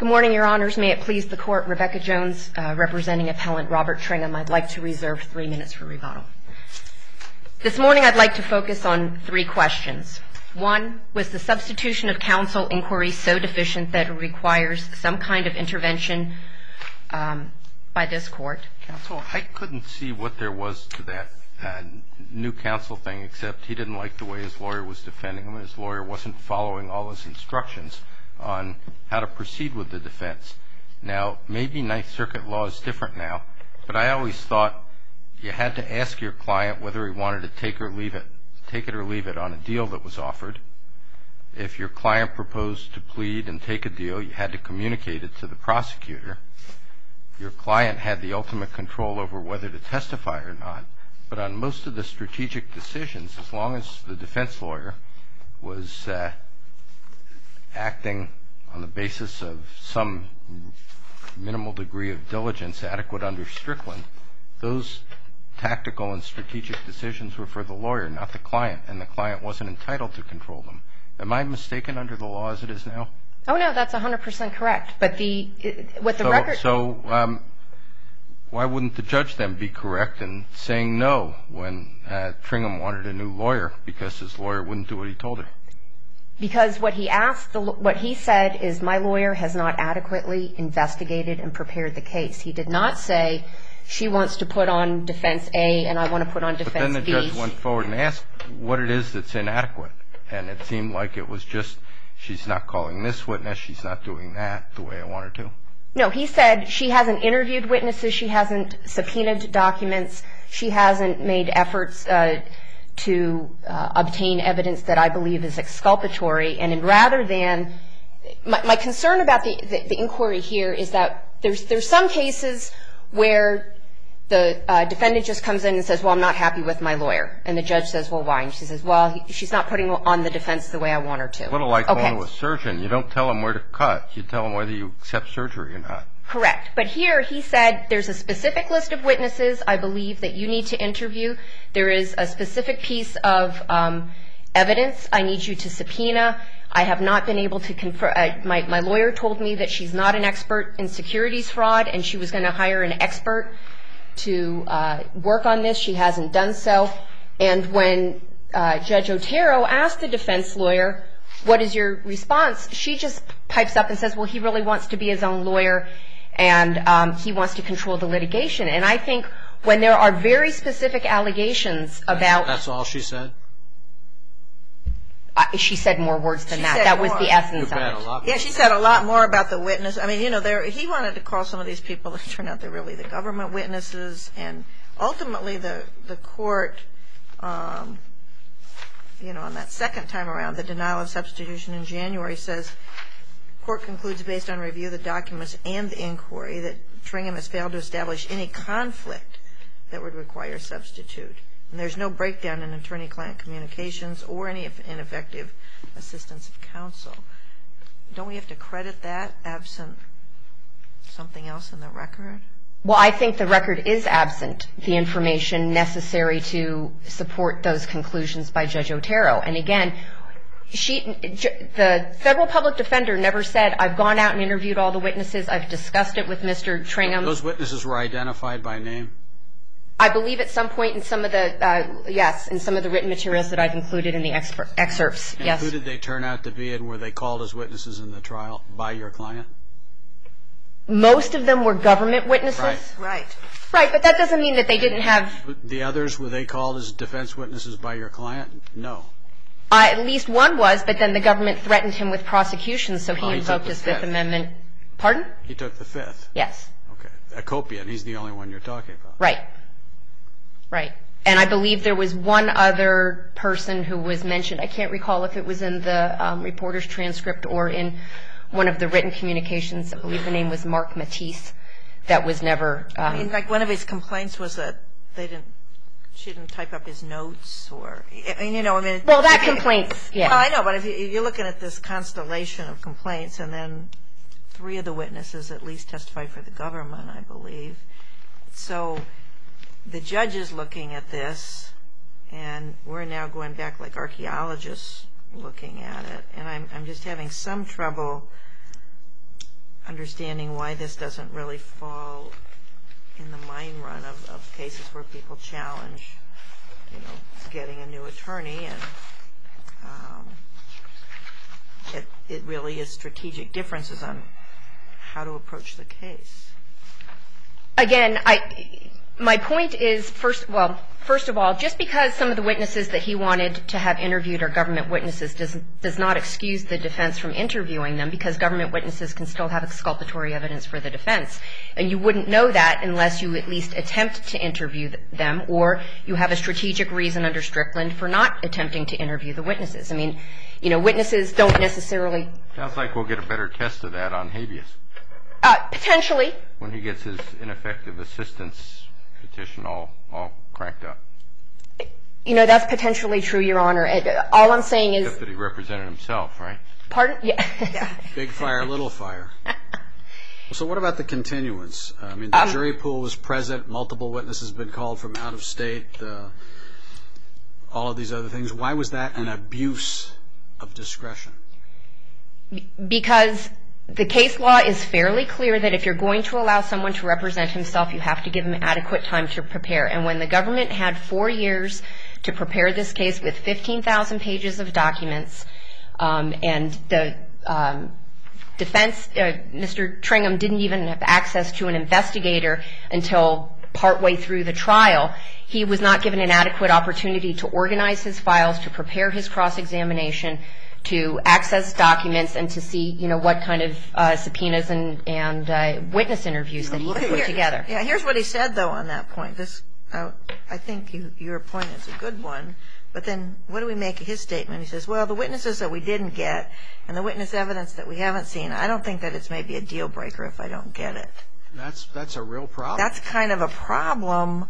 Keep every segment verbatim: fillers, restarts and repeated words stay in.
Good morning, Your Honors. May it please the Court, Rebecca Jones, uh, representing Appellant Robert Tringham. I'd like to reserve three minutes for rebuttal. This morning I'd like to focus on three questions. One, was the substitution of counsel inquiry so deficient that it requires some kind of intervention um, by this Court? Counsel, I couldn't see what there was to that uh, new counsel thing, except he didn't like the way his lawyer was defending him. His lawyer wasn't following all his instructions on how to proceed with the defense. Now, maybe Ninth Circuit law is different now, but I always thought you had to ask your client whether he wanted to take or leave it, take it or leave it on a deal that was offered. If your client proposed to plead and take a deal, you had to communicate it to the prosecutor. Your client had the ultimate control over whether to testify or not, but on most of the strategic decisions, as long as the defense lawyer was uh, acting on the basis of some minimal degree of diligence adequate under Strickland, those tactical and strategic decisions were for the lawyer, not the client, and the client wasn't entitled to control them. Am I mistaken under the law as it is now? Oh, no, that's one hundred percent correct. But the what the so, record... So um, why wouldn't the judge then be correct in saying no when uh, Tringham wanted a new lawyer because his lawyer wouldn't do what he told her? Because what he asked, the, what he said is, my lawyer has not adequately investigated and prepared the case. He did not say, she wants to put on defense A and I want to put on defense B. But then the judge went forward and asked what it is that's inadequate. And it seemed like it was just, she's not calling this witness, she's not doing that the way I want her to. No, he said she hasn't interviewed witnesses, she hasn't subpoenaed documents, she hasn't made efforts uh, to uh, obtain evidence that I believe is exculpatory. And in rather than, my, my concern about the, the, the inquiry here is that there's, there's some cases where the uh, defendant just comes in and says, well, I'm not happy with my lawyer. And the judge says, well, why? And she says, well, he, she's not putting on the defense the way I want her to. A little like okay. going to a surgeon. You don't tell him where to cut. You tell him whether you accept surgery or not. Correct. But here he said there's a specific list of witnesses I believe that you need to interview. There is a specific piece of um, evidence I need you to subpoena. I have not been able to confirm. Uh, my, my lawyer told me that she's not an expert in securities fraud and she was going to hire an expert to uh, work on this. She hasn't done so. And when uh, Judge Otero asked the defense lawyer, what is your response? She just pipes up and says, well, he really wants to be his own lawyer and um, he wants to control the litigation. And I think when there are very specific allegations about... That's all she said? Uh, she said more words than she that. That more. was the essence you of bet it. a lot yeah, she said a lot more about the witness. I mean, you know, there, he wanted to call some of these people that turned out they're really the government witnesses. And ultimately the, the court, um, you know, on that second time around, the denial of substitution in January says, court concludes based on review of the documents and the inquiry that Tringham has failed to establish any conflict that would require substitute. And there's no breakdown in attorney-client communications or any ineffective assistance of counsel. Don't we have to credit that absent something else in the record? Well, I think the record is absent the information necessary to support those conclusions by Judge Otero. And again, she, the federal public defender never said, I've gone out and interviewed all the witnesses, I've discussed it with Mister Tringham. Those witnesses were identified by name? I believe at some point in some of the, uh, yes, in some of the written materials that I've included in the exper- excerpts, and yes. Who did they turn out to be, and were they called as witnesses in the trial by your client? Most of them were government witnesses. Right. Right. Right, but that doesn't mean that they didn't have... The others, were they called as defense witnesses by your client? No. Uh, at least one was, but then the government threatened him with prosecution, so he Oh, he invoked took the his Fifth fifth. Amendment. Pardon? He took the fifth. Yes. Okay. Akopian, he's the only one you're talking about. Right. Right. And I believe there was one other person who was mentioned. I can't recall if it was in the um, reporter's transcript or in one of the written communications. I believe the name was Mark Matisse. That was never... Um, I mean, like one of his complaints was that they didn't, she didn't type up his notes or, I mean, you know, I mean... Well, that complaints, yeah. Well, I know, but if you, you're looking at this constellation of complaints and then three of the witnesses at least testified for the government, I believe. So the judge is looking at this, and we're now going back like archaeologists looking at it, and I'm, I'm just having some trouble understanding why this doesn't really fall in the mine run of, of cases where people challenge, you know, getting a new attorney, and um, it, it really is strategic differences on how to approach the case. Again, I, my point is, first, well, first of all, just because some of the witnesses that he wanted to have interviewed are government witnesses does, does not excuse the defense from interviewing them, because government witnesses can still have exculpatory evidence for the defense. And you wouldn't know that unless you at least attempt to interview them, or you have a strategic reason under Strickland for not attempting to interview the witnesses. I mean, you know, witnesses don't necessarily... Sounds like we'll get a better test of that on habeas. Uh, potentially. When he gets his ineffective assistance petition all, all cranked up. You know, that's potentially true, Your Honor. All I'm saying is... Except that he represented himself, right? Pardon? Yeah. Yeah. Big fire, little fire. So what about the continuance? I mean, the um, jury pool was present. Multiple witnesses have been called from out of state. Uh, all of these other things. Why was that an abuse of discretion? Because the case law is fairly clear that if you're going to allow someone to represent himself, you have to give him adequate time to prepare. And when the government had four years to prepare this case with fifteen thousand pages of documents, um, and the um, defense, uh, Mister Tringham didn't even have access to an investigator until partway through the trial, he was not given an adequate opportunity to organize his files, to prepare his cross-examination, to access documents, and to see, you know, what kind of uh, subpoenas and, and uh, witness interviews that he could put together. Yeah, here's what he said, though, on that point. This, uh, I think you, your point is a good one. But then what do we make of his statement? He says, well, the witnesses that we didn't get and the witness evidence that we haven't seen, I don't think that it's maybe a deal breaker if I don't get it. That's, that's a real problem. That's kind of a problem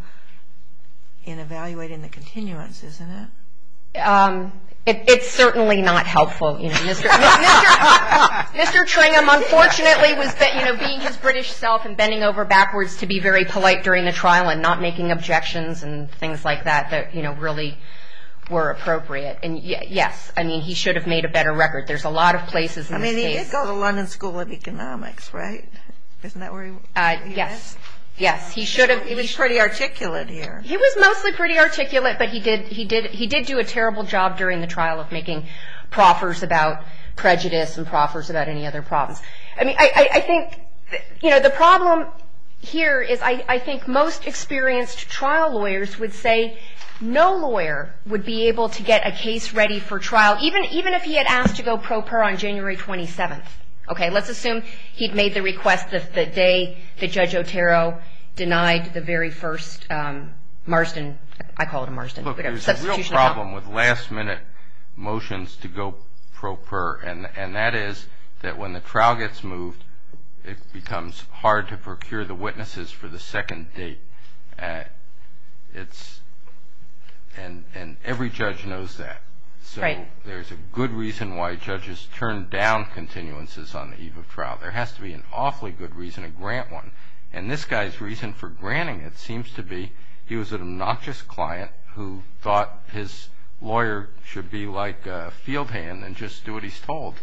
in evaluating the continuance, isn't it? Um, it, it's certainly not helpful, you know. Mister Mister Mister Tringham, unfortunately, was, you know, being his British self and bending over backwards to be very polite during the trial and not making objections and things like that that, you know, really were appropriate. And y- yes, I mean, he should have made a better record. There's a lot of places in I this mean, he case. did go to London School of Economics, right? Isn't that where he? Uh, he yes, yes, he should have. He was pretty articulate here. He was mostly pretty articulate, but he did he did he did do a terrible job during the trial of making proffers about prejudice and proffers about any other problems. I mean, I, I, I think, you know, the problem here is I, I think most experienced trial lawyers would say no lawyer would be able to get a case ready for trial, even even if he had asked to go pro per on January twenty-seventh. Okay, let's assume he'd made the request the, the day that Judge Otero denied the very first um, Marsden, I call it a Marsden, Look, whatever, there's a real substitution. problem with last-minute motions to go pro per, and, and that is that when the trial gets moved, it becomes hard to procure the witnesses for the second date. Uh, it's and and every judge knows that. So Right. There's a good reason why judges turn down continuances on the eve of trial. There has to be an awfully good reason to grant one. And this guy's reason for granting it seems to be he was an obnoxious client who thought his lawyer should be like a field hand and just do what he's told.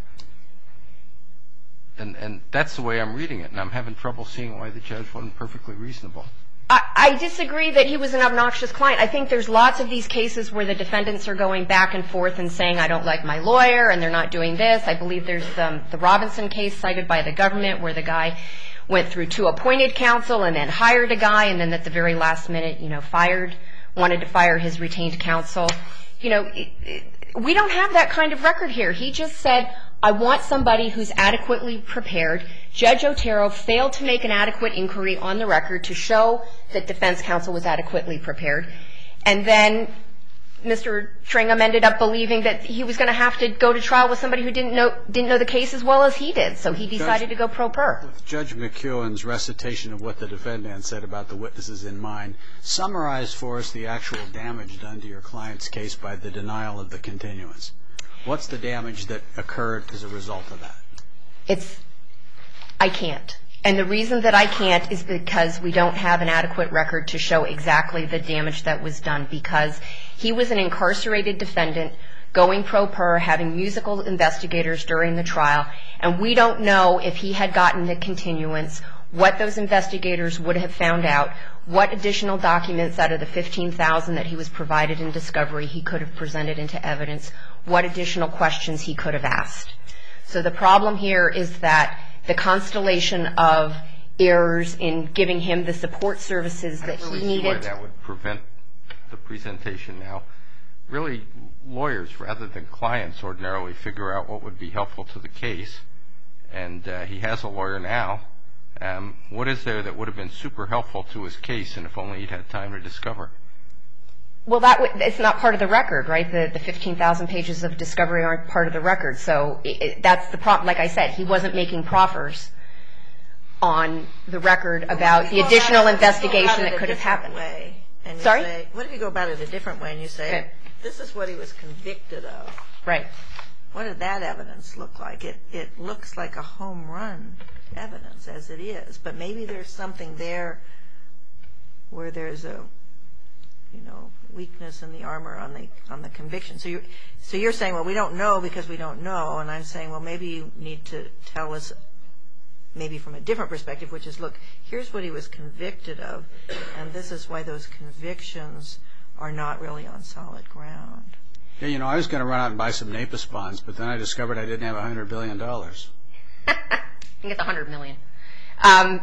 And and that's the way I'm reading it, and I'm having trouble seeing why the judge wasn't perfectly reasonable. I, I disagree that he was an obnoxious client. I think there's lots of these cases where the defendants are going back and forth and saying, I don't like my lawyer, and they're not doing this. I believe there's um, the Robinson case cited by the government where the guy went through two appointed counsel and then hired a guy, and then at the very last minute, you know, fired, wanted to fire his retained counsel. You know, it, it, we don't have that kind of record here. He just said, I want somebody who's adequately prepared. Judge Otero failed to make an adequate inquiry on the record to show that defense counsel was adequately prepared. And then Mister Tringham ended up believing that he was going to have to go to trial with somebody who didn't know didn't know the case as well as he did. So he decided Judge, to go pro per. With Judge McEwen's recitation of what the defendant said about the witnesses in mind, summarize for us the actual damage done to your client's case by the denial of the continuance. What's the damage that occurred as a result of that? It's, I can't. And the reason that I can't is because we don't have an adequate record to show exactly the damage that was done, because he was an incarcerated defendant going pro per, having musical investigators during the trial, and we don't know if he had gotten the continuance, what those investigators would have found out, what additional documents out of the fifteen thousand that he was provided in discovery he could have presented into evidence, what additional questions he could have asked. So the problem here is that the constellation of errors in giving him the support services that he needed. I don't really see why that would prevent the presentation now. Really, lawyers rather than clients ordinarily figure out what would be helpful to the case, and uh, he has a lawyer now. Um, what is there that would have been super helpful to his case, and if only he'd had time to discover? Well, that w- it's not part of the record, right? The, the fifteen thousand pages of discovery aren't part of the record. So it, it, that's the problem. Like I said, he wasn't making proffers on the record about the additional investigation that could have happened. Way and you Sorry? Say, what if you go about it a different way and you say, Okay. this is what he was convicted of? Right. What did that evidence look like? It it looks like a home run evidence as it is, but maybe there's something there where there's a, you know, weakness in the armor on the on the conviction. So you so you're saying, well, we don't know because we don't know, and I'm saying, well, maybe you need to tell us maybe from a different perspective, which is, look, here's what he was convicted of, and this is why those convictions are not really on solid ground. Yeah, you know, I was going to run out and buy some NAPIS bonds, but then I discovered I didn't have one hundred billion dollars. I think it's one hundred million dollars. Um,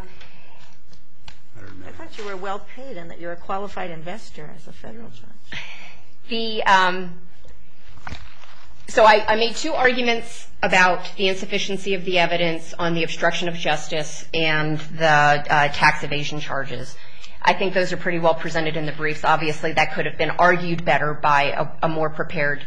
I thought you were well paid and that you're a qualified investor as a federal judge. the um, so I, I made two arguments about the insufficiency of the evidence on the obstruction of justice and the uh, tax evasion charges. I think those are pretty well presented in the briefs. Obviously, that could have been argued better by a, a more prepared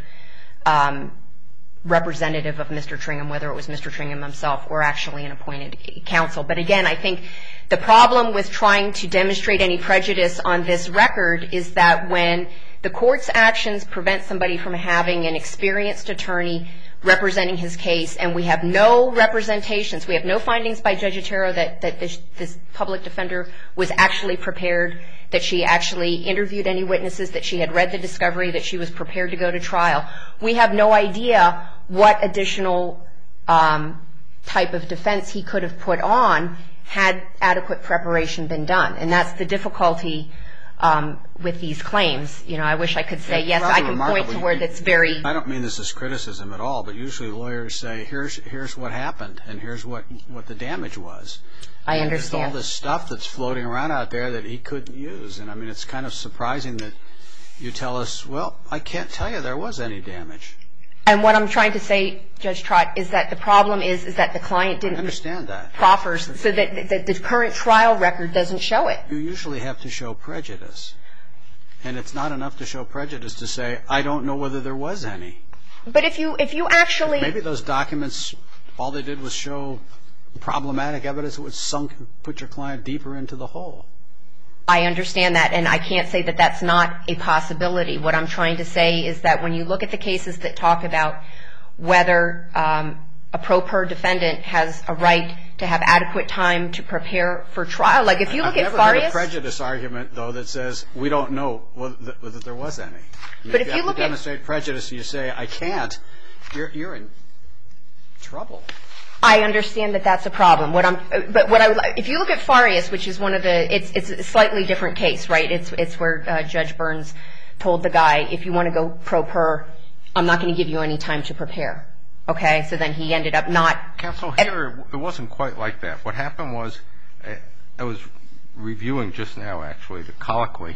um, representative of Mister Tringham, whether it was Mister Tringham himself or actually an appointed counsel. But again, I think the problem with trying to demonstrate any prejudice on this record is that when the court's actions prevent somebody from having an experienced attorney representing his case, and we have no representations, we have no findings by Judge Otero that, that this, this public defender was actually prepared, that she actually interviewed any witnesses, that she had read the discovery, that she was prepared to go to trial. We have no idea what additional um, type of defense he could have put on had adequate preparation been done. And that's the difficulty um, with these claims. You know, I wish I could say, yes, I can point to where that's very... I don't mean this as criticism at all, but usually lawyers say, here's here's what happened, and here's what, what the damage was. I and understand. There's all this stuff that's floating around out there that he couldn't use. And, I mean, it's kind of surprising that you tell us, well, I can't tell you there was any damage. And what I'm trying to say, Judge Trott, is that the problem is, is that the client didn't... I understand that. ...proffers, so that, that the current trial record doesn't show it. You usually have to show prejudice. And it's not enough to show prejudice to say, I don't know whether there was any. But if you if you actually... Maybe those documents, all they did was show problematic evidence that would sunk, put your client deeper into the hole. I understand that, and I can't say that that's not a possibility. What I'm trying to say is that when you look at the cases that talk about whether um, a pro per defendant has a right to have adequate time to prepare for trial, like if you look I've at never Farias... heard a prejudice argument, though, that says we don't know whether, whether there was any. And But if if you, you have look to at... demonstrate prejudice and you say, I can't, you're, you're in trouble. I understand that that's a problem. What I'm, but what I would, if you look at Farias, which is one of the, it's it's a slightly different case, right? It's it's where uh, Judge Burns told the guy, if you want to go pro per, I'm not going to give you any time to prepare. Okay, so then he ended up not. Counsel, here it wasn't quite like that. What happened was, I was reviewing just now, actually, the colloquy,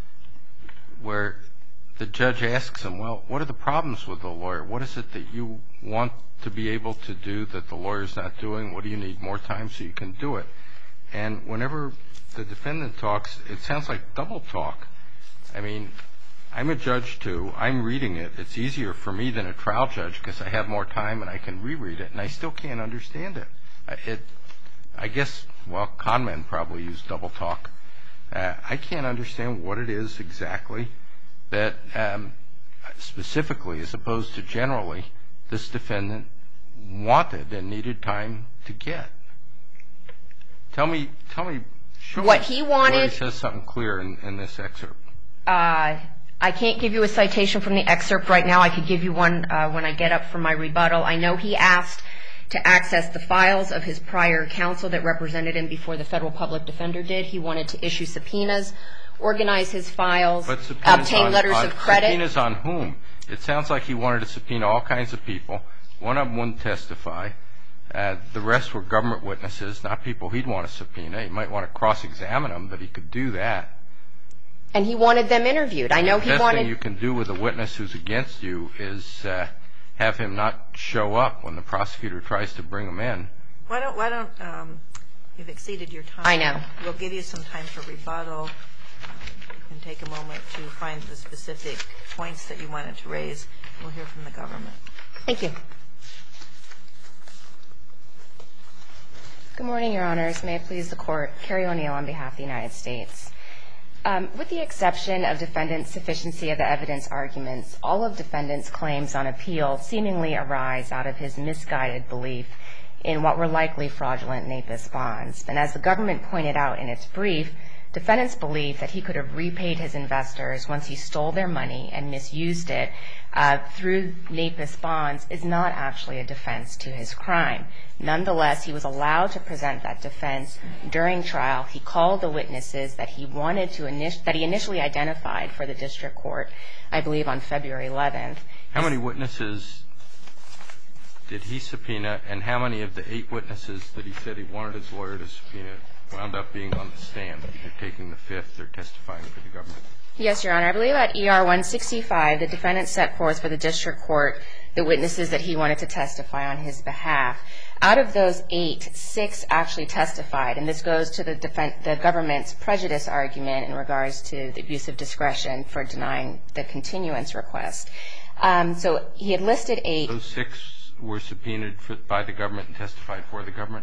where the judge asks him, well, what are the problems with the lawyer? What is it that you want to be able to do that the lawyer's not doing? What do you need more time so you can do it? And whenever the defendant talks, it sounds like double talk. I mean, I'm a judge, too. I'm reading it. It's easier for me than a trial judge because I have more time and I can reread it, and I still can't understand it. It, I guess, well, con men probably use double talk. Uh, I can't understand what it is exactly that um, specifically, as opposed to generally, this defendant wanted and needed time to get. Tell me, tell me, show What me he wanted- where he says something clear in, in this excerpt. Uh, I can't give you a citation from the excerpt right now. I could give you one uh, when I get up from my rebuttal. I know he asked to access the files of his prior counsel that represented him before the federal public defender did. He wanted to issue subpoenas, organize his files, obtain on, letters on, of credit. Subpoenas on whom? It sounds like he wanted to subpoena all kinds of people. One of them wouldn't testify. Uh, the rest were government witnesses, not people he'd want to subpoena. He might want to cross-examine them, but he could do that. And he wanted them interviewed. I know he wanted... The best wanted... thing you can do with a witness who's against you is uh, have him not show up when the prosecutor tries to bring him in. Why don't, why don't, um, you've exceeded your time. I know. We'll give you some time for rebuttal. You can take a moment to find the specific points that you wanted to raise. We'll hear from the government. Thank you. Good morning, Your Honors. May it please the Court. Carrie O'Neill on behalf of the United States. Um, with the exception of defendant's sufficiency of the evidence arguments, all of defendant's claims on appeal seemingly arise out of his misguided belief in what were likely fraudulent NAPIS bonds. And as the government pointed out in its brief, defendants believe that he could have repaid his investors once he stole their money and misused it uh, through NAPIS bonds is not actually a defense to his crime. Nonetheless, he was allowed to present that defense during trial. He called the witnesses that he wanted to init- that he initially identified for the district court, I believe on February eleventh. How many witnesses did he subpoena, and how many of the eight witnesses that he said he wanted his lawyer to subpoena wound up being on the stand? They're taking the fifth. They're testifying for the government. Yes, Your Honor. I believe at E R one sixty-five, the defendant set forth for the district court the witnesses that he wanted to testify on his behalf. Out of those eight, six actually testified, and this goes to the, defen- the government's prejudice argument in regards to the abuse of discretion for denying the continuance request. Um, so he had listed eight. Those six were subpoenaed for, by the government and testified for the government?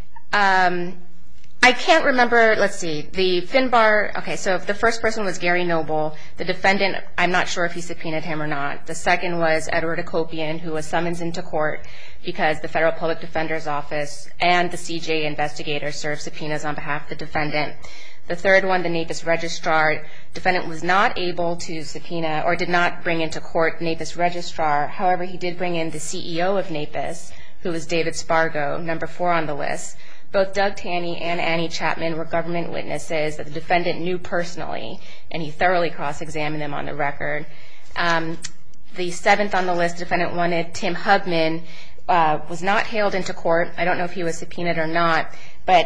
Um, I can't remember. Let's see. The Finbar, okay, so the first person was Gary Noble. The defendant, I'm not sure if he subpoenaed him or not. The second was Edward Akopian, who was summoned into court because the Federal Public Defender's Office and the C J investigator served subpoenas on behalf of the defendant. The third one, the NAPIS registrar, defendant was not able to subpoena or did not bring into court NAPIS registrar. However, he did bring in the C E O of NAPIS, who was David Spargo, number four on the list. Both Doug Taney and Annie Chapman were government witnesses that the defendant knew personally, and he thoroughly cross-examined them on the record. Um, the seventh on the list, defendant wanted Tim Hugman, uh, was not hailed into court. I don't know if he was subpoenaed or not, but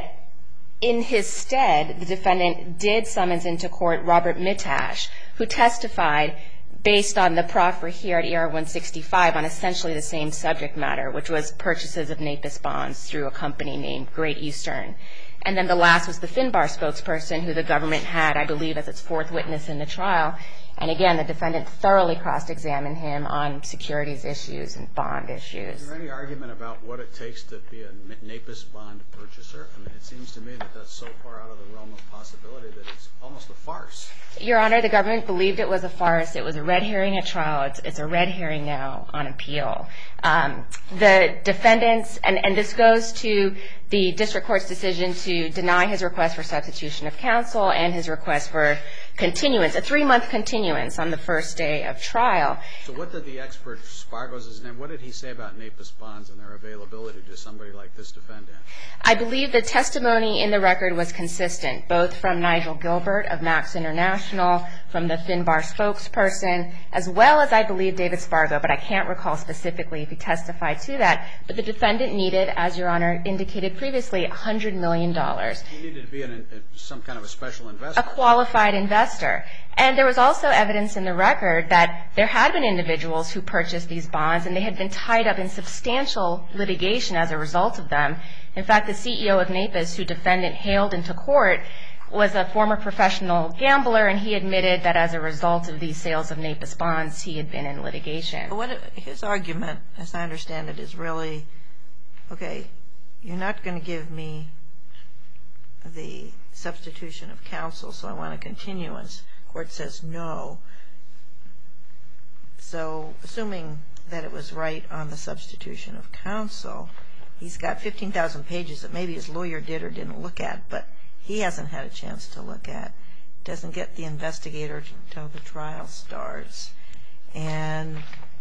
in his stead, the defendant did summons into court Robert Mitash, who testified based on the proffer here at E R one sixty-five on essentially the same subject matter, which was purchases of NAPIS bonds through a company named Great Eastern. And then the last was the Finbar spokesperson, who the government had, I believe, as its fourth witness in the trial. And again, the defendant thoroughly cross-examined him on securities issues and bond issues. Is there any argument about what it takes to be a NAPIS bond purchaser? I mean, it seems to me that that's so far out of the realm of possibility that it's almost a farce. Your Honor, the government believed it was a farce. It was a red herring at trial. It's, it's a red herring now on appeal. Um, the defendants, and, and this goes to the district court's decision to deny his request for substitution of counsel and his request for continuance, a three-month continuance on the first day of trial. So what did the expert, Spargo's his name, what did he say about NAPIS bonds and their availability to somebody like this defendant? I believe the testimony in the record was consistent, both from Nigel Gilbert of Max International, from the Finbar spokesperson, as well as, I believe, David Spargo, but I can't recall specifically if he testified to that. But the defendant needed, as Your Honor indicated previously, one hundred million dollars. He needed to be an, some kind of a special investor. A qualified investor. And there was also evidence in the record that there had been individuals who purchased these bonds and they had been tied up in substantial litigation as a result of them. In fact, the C E O of NAPIS, who defendant hailed into court, was a former professional gambler, and he admitted that as a result of these sales of NAPIS bonds, he had been in litigation. What, his argument, as I understand it, is really, okay, you're not going to give me the substitution of counsel, so I want a continuance. Court says no. So assuming that it was right on the substitution of counsel, he's got fifteen thousand pages that maybe his lawyer did or didn't look at, but he hasn't had a chance to look at. doesn't get the investigator until the trial starts. And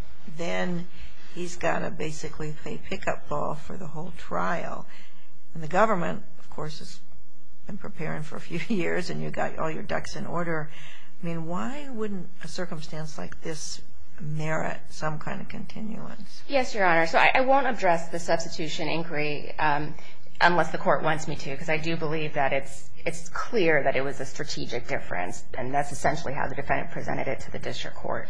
then he's got to basically play pickup ball for the whole trial. And the government, of course, has been preparing for a few years, and you've got all your ducks in order. I mean, why wouldn't a circumstance like this merit some kind of continuance? Yes, Your Honor. So I, I won't address the substitution inquiry um, unless the court wants me to, because I do believe that it's it's clear that it was a strategic difference, and that's essentially how the defendant presented it to the district court.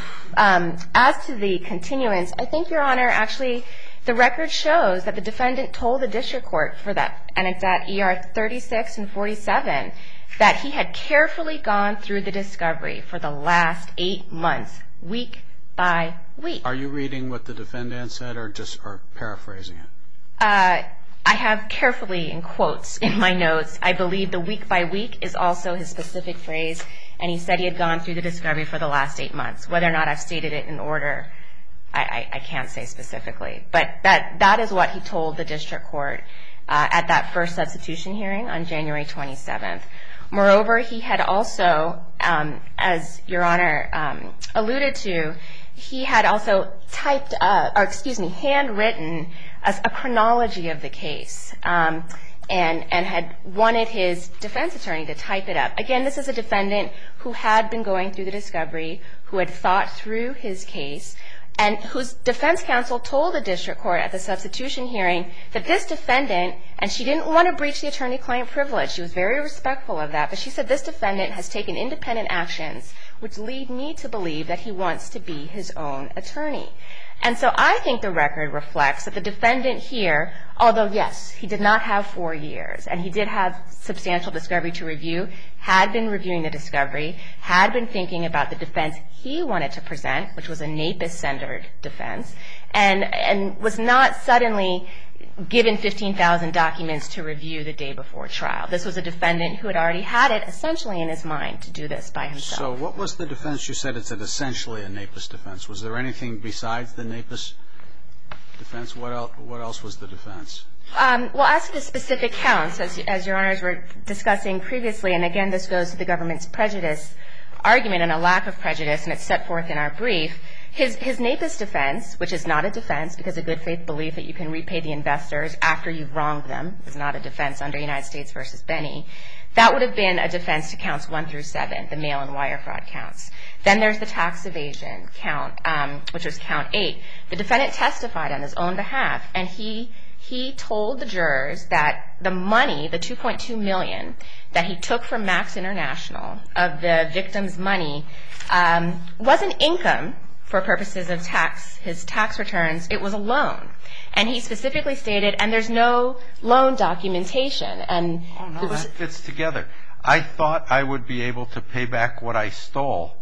Um, as to the continuance, I think, Your Honor, actually the record shows that the defendant told the district court for that, and it's at E R thirty-six and forty-seven, that he had carefully gone through the discovery for the last eight months, week by week. Are you reading what the defendant said or just or paraphrasing it? Uh, I have carefully in quotes in my notes. I believe the week by week is also his specific phrase, and he said he had gone through the discovery for the last eight months. Whether or not I've stated it in order, I, I, I can't say specifically. But that that is what he told the district court uh, at that first substitution hearing on January twenty-seventh. Moreover, he had also, um, as Your Honor um, alluded to, he had also typed up, or excuse me, handwritten a, a chronology of the case, um, and and had wanted his defense attorney to type it up. Again, this is a defendant who had been going through the discovery, who had thought through his case, and whose defense counsel told the district court at the substitution hearing that this defendant, and she didn't want to breach the attorney-client privilege. She was very respectful of that, but she said this defendant has taken independent actions which lead me to believe that he wants to be his own attorney. And so I think the record reflects that the defendant here, although, yes, he did not have four years, and he did have substantial discovery to review, had been reviewing the discovery, had been thinking about the defense he wanted to present, which was a NAPIS-centered defense, and, and was not suddenly given fifteen thousand documents to review the day before trial. This was a defendant who had already had it essentially in his mind to do this by himself. So what was the defense? You said it's essentially a NAPIS defense. Was there anything besides the NAPIS defense? What else, what else was the defense? Um, well, as to the specific counts, as, as Your Honors were discussing previously, and again this goes to the government's prejudice argument and a lack of prejudice, and it's set forth in our brief, his, his NAPIS defense, which is not a defense because a good faith belief that you can repay the investors after you've wronged them is not a defense under United States versus Benny, that would have been a defense to counts one through seven, the mail and wire fraud counts. Then there's the tax evasion count, um, which was count eight. The defendant testified on his own behalf, and he he told the jurors that the money, the two point two million dollars that he took from Max International of the victim's money, um, wasn't income for purposes of tax, his tax returns. It was a loan. And he specifically stated, and there's no loan documentation. And oh, no, it was, that fits together. I thought I would be able to pay back what I stole.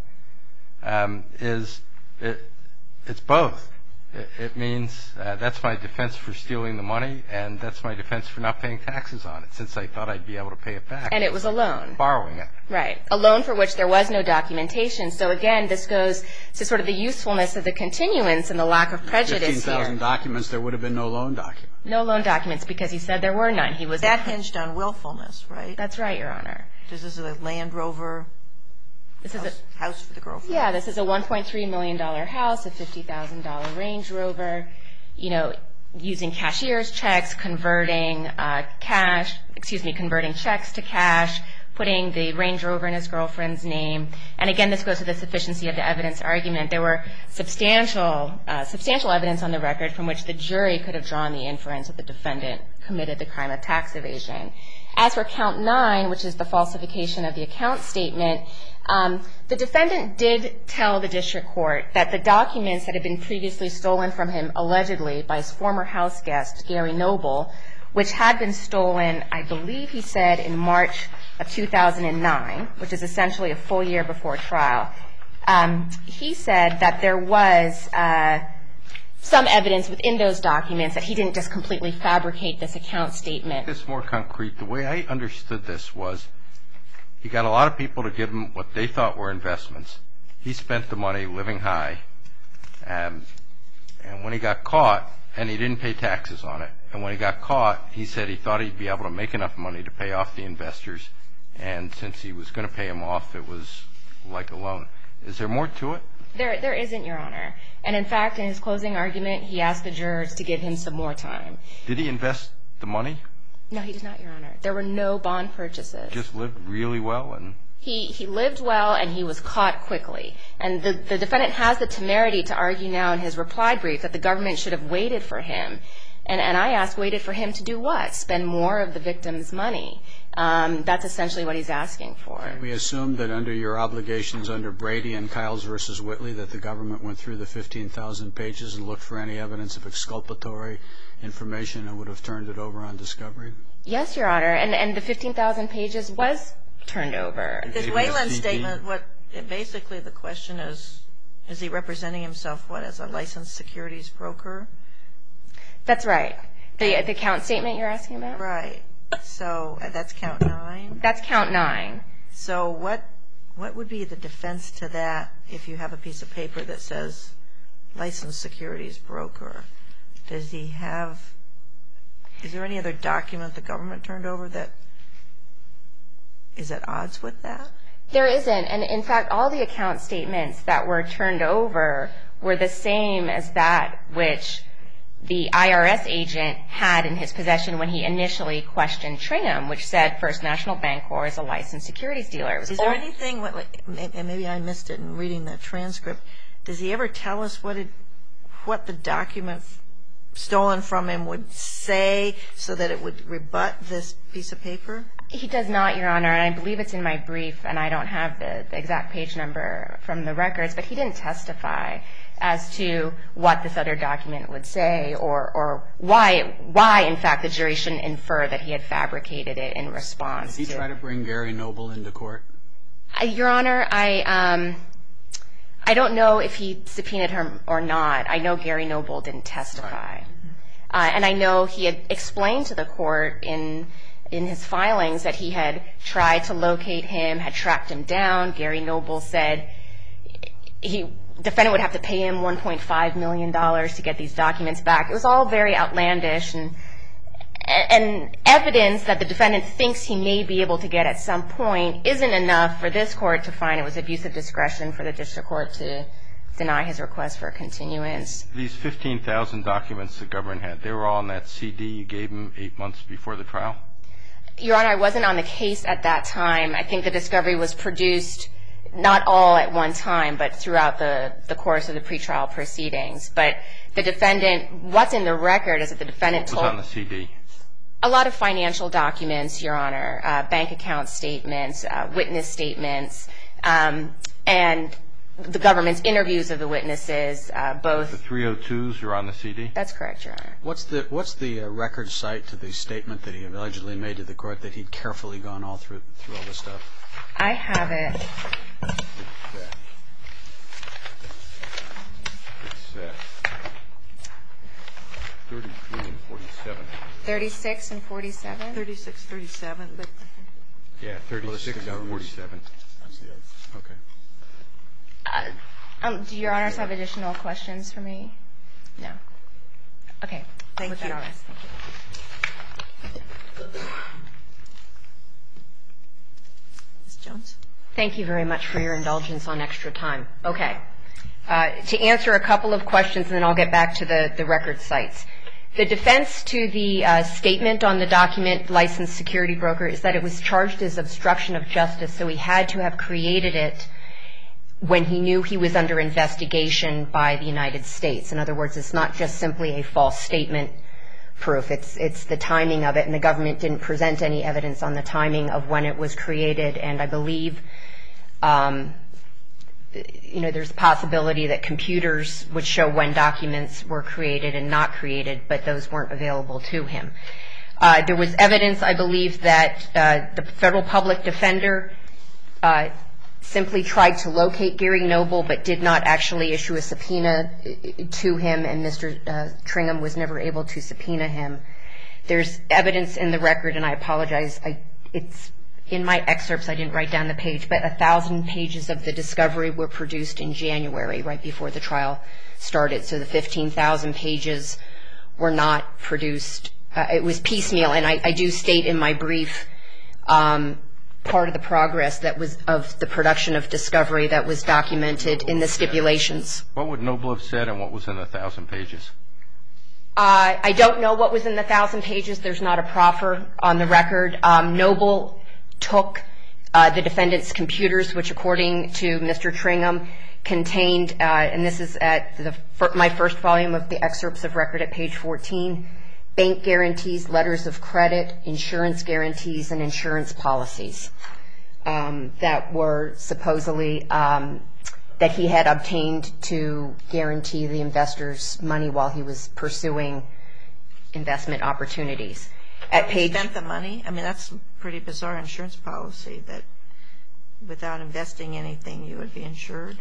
Um, is it, it's both. It, it means uh, that's my defense for stealing the money, and that's my defense for not paying taxes on it, since I thought I'd be able to pay it back. And it was a loan. Borrowing it. Right. A loan for which there was no documentation. So again, this goes to sort of the usefulness of the continuance and the lack of prejudice here. fifteen thousand documents, there would have been no loan document. No loan documents because he said there were none. He was That hinged on willfulness, right? That's right, Your Honor. This is a Land Rover This is house, a, house for the girlfriend. Yeah, this is a one point three million dollars house, a fifty thousand dollars Range Rover, you know, using cashier's checks, converting uh, cash, excuse me, converting checks to cash, putting the Range Rover in his girlfriend's name. And again, this goes to the sufficiency of the evidence argument. There were substantial, uh, substantial evidence on the record from which the jury could have drawn the inference that the defendant committed the crime of tax evasion. As for count nine, which is the falsification of the account statement, um, the defendant did tell the district court that the documents that had been previously stolen from him allegedly by his former house guest, Gary Noble, which had been stolen, I believe he said, in March of two thousand nine, which is essentially a full year before trial. Um, he said that there was uh, some evidence within those documents that he didn't just completely fabricate this account statement. It's more concrete. The way I understood this was he got a lot of people to give him what they thought were investments. He spent the money living high. Um, and when he got caught, and he didn't pay taxes on it, and when he got caught, he said he thought he'd be able to make enough money to pay off the investors and since he was going to pay him off, it was like a loan. Is there more to it? There, there isn't, Your Honor. And in fact, in his closing argument, he asked the jurors to give him some more time. Did he invest the money? No, he did not, Your Honor. There were no bond purchases. Just lived really well and... He he lived well, and he was caught quickly. And the, the defendant has the temerity to argue now in his reply brief that the government should have waited for him. And, and I ask, waited for him to do what? Spend more of the victim's money. Um, that's essentially what he's asking for. We assume that under your obligations under Brady and Kiles versus Whitley that the government went through the fifteen thousand pages and looked for any evidence of exculpatory information and would have turned it over on discovery? Yes, Your Honor. And, and the fifteen thousand pages was turned over. This Wayland statement, what basically the question is, is he representing himself, what, as a licensed securities broker? That's right. The, the count statement you're asking about? Right. So that's count nine? That's count nine. So what what would be the defense to that if you have a piece of paper that says licensed securities broker? Does he have, is there any other document the government turned over that is at odds with that? There isn't. And in fact, all the account statements that were turned over were the same as that which the I R S agent had in his possession when he initially questioned Tringham, which said First National Bancorp is a licensed securities dealer. Is there anything, and maybe I missed it in reading the transcript, does he ever tell us what it, what the document stolen from him would say so that it would rebut this piece of paper? He does not, Your Honor, and I believe it's in my brief, and I don't have the, the exact page number from the records, but he didn't testify as to what this other document would say or, or why, why, in fact, the jury shouldn't infer that he had fabricated it in response to... Did he try to bring Gary Noble into court? Uh, Your Honor, I, um, I don't know if he subpoenaed him or not. I know Gary Noble didn't testify. Right. Uh, and I know he had explained to the court in... in his filings that he had tried to locate him, had tracked him down. Gary Noble said he, defendant would have to pay him one point five million dollars to get these documents back. It was all very outlandish and, and evidence that the defendant thinks he may be able to get at some point isn't enough for this court to find it was abuse of discretion for the district court to deny his request for a continuance. These fifteen thousand documents the government had, they were all in that C D you gave him eight months before the trial? Your Honor, I wasn't on the case at that time. I think the discovery was produced not all at one time, but throughout the, the course of the pretrial proceedings. But the defendant, what's in the record is that the defendant told... What was on the C D? A lot of financial documents, Your Honor, uh, bank account statements, uh, witness statements, um, and the government's interviews of the witnesses, uh, both... The three oh twos are on the C D? That's correct, Your Honor. What's the what's the uh, record cite to the statement that he allegedly made to the court that he'd carefully gone all through through all this stuff? I have it. It's uh, thirty-three and forty-seven. thirty-six and forty-seven? thirty-six, thirty-seven, but... Yeah, thirty-six and forty-seven. Okay. Uh, um, do Your Honors have additional questions for me? No. Okay. Thank With you. That, I'll rest. Thank you. Miz Jones? Thank you very much for your indulgence on extra time. Okay. Uh, to answer a couple of questions, and then I'll get back to the, the record sites. The defense to the uh, statement on the document, licensed security broker, is that it was charged as obstruction of justice, so he had to have created it when he knew he was under investigation by the United States. In other words, it's not just simply a false statement proof. It's it's the timing of it, and the government didn't present any evidence on the timing of when it was created. And I believe, um, you know, there's a possibility that computers would show when documents were created and not created, but those weren't available to him. Uh, there was evidence, I believe, that uh, the federal public defender uh, simply tried to locate Gary Noble but did not actually issue a subpoena to him, and Mister Uh, Tringham was never able to subpoena him. There's evidence in the record, and I apologize, I, it's in my excerpts, I didn't write down the page, but a thousand pages of the discovery were produced in January, right before the trial started. So the fifteen thousand pages were not produced. Uh, it was piecemeal, and I, I do state in my brief, um, part of the progress that was of the production of discovery that was documented in the stipulations. What would Noble have said and what was in the thousand pages? Uh, I don't know what was in the thousand pages. There's not a proffer on the record. Um, Noble took uh, the defendant's computers, which according to Mister Tringham contained, uh, and this is at the, my first volume of the excerpts of record at page fourteen, bank guarantees, letters of credit, insurance guarantees, and insurance policies um, that were supposedly um, that he had obtained to guarantee the investors money while he was pursuing investment opportunities. At page, spent the money? I mean, that's a pretty bizarre insurance policy that without investing anything you would be insured.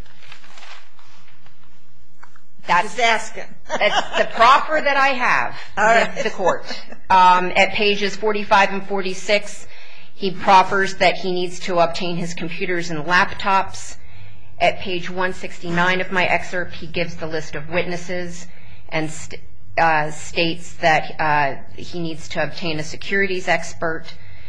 That's Just asking. That's the proffer that I have All with the court. Um, at pages forty-five and forty-six, he proffers that he needs to obtain his computers and laptops. At page one sixty-nine of my excerpt, he gives the list of witnesses and st- uh, states that uh, he needs to obtain a securities expert.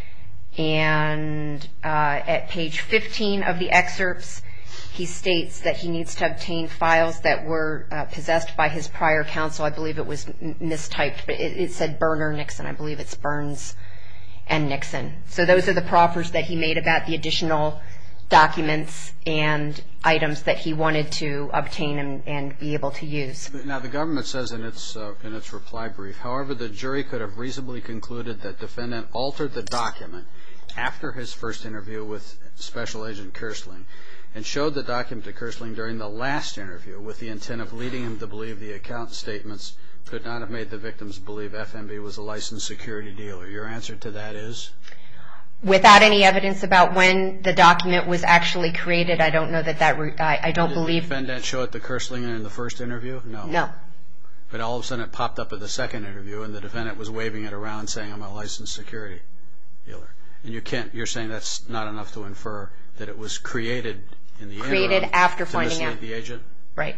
And uh, at page fifteen of the excerpts, he states that he needs to obtain files that were uh, possessed by his prior counsel. I believe it was m- mistyped, but it, it said Berner Nixon. I believe it's Burns and Nixon. So those are the proffers that he made about the additional documents and items that he wanted to obtain and, and be able to use. Now, the government says in its uh, in its reply brief, however, the jury could have reasonably concluded that defendant altered the document after his first interview with Special Agent Kersling and showed the document to Kersling during the last interview with the intent of leading him to believe the account statements could not have made the victims believe F M B was a licensed security dealer. Your answer to that is? Without any evidence about when the document was actually created, I don't know that that, re- I, I don't Did believe. the defendant show it to Kersling in the first interview? No. No. But all of a sudden it popped up at the second interview and the defendant was waving it around saying, I'm a licensed security dealer. And you can't, you're saying that's not enough to infer that it was created in the Created interim after to finding mislead out. the agent? Right.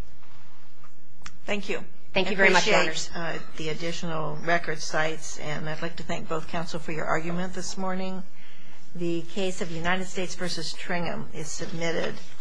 Thank you. Thank you I very much, Your appreciate, Honors. Uh, the additional record sites, and I'd like to thank both counsel for your argument this morning. The case of United States versus Tringham is submitted.